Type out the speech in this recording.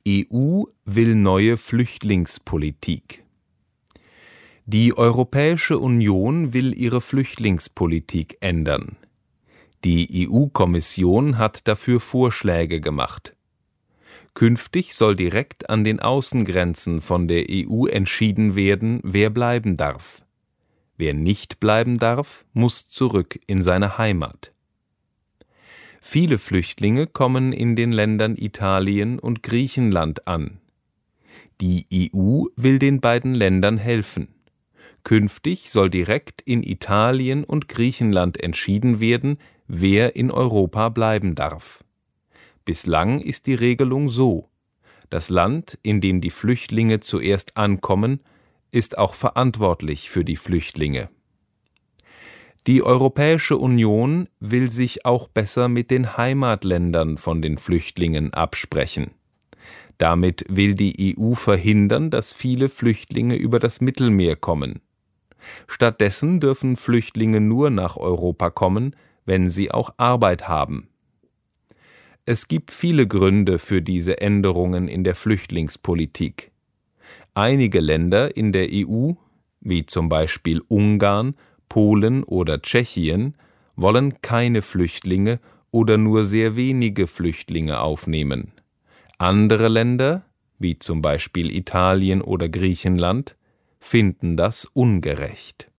EU will neue Flüchtlingspolitik. Die Europäische Union will ihre Flüchtlingspolitik ändern. Die EU-Kommission hat dafür Vorschläge gemacht. Künftig soll direkt an den Außengrenzen von der EU entschieden werden, wer bleiben darf. Wer nicht bleiben darf, muss zurück in seine Heimat. Viele Flüchtlinge kommen in den Ländern Italien und Griechenland an. Die EU will den beiden Ländern helfen. Künftig soll direkt in Italien und Griechenland entschieden werden, wer in Europa bleiben darf. Bislang ist die Regelung so: Das Land, in dem die Flüchtlinge zuerst ankommen, ist auch verantwortlich für die Flüchtlinge. Die Europäische Union will sich auch besser mit den Heimatländern von den Flüchtlingen absprechen. Damit will die EU verhindern, dass viele Flüchtlinge über das Mittelmeer kommen. Stattdessen dürfen Flüchtlinge nur nach Europa kommen, wenn sie auch Arbeit haben. Es gibt viele Gründe für diese Änderungen in der Flüchtlingspolitik. Einige Länder in der EU, wie zum Beispiel Ungarn, Polen oder Tschechien, wollen keine Flüchtlinge oder nur sehr wenige Flüchtlinge aufnehmen. Andere Länder, wie zum Beispiel Italien oder Griechenland, finden das ungerecht.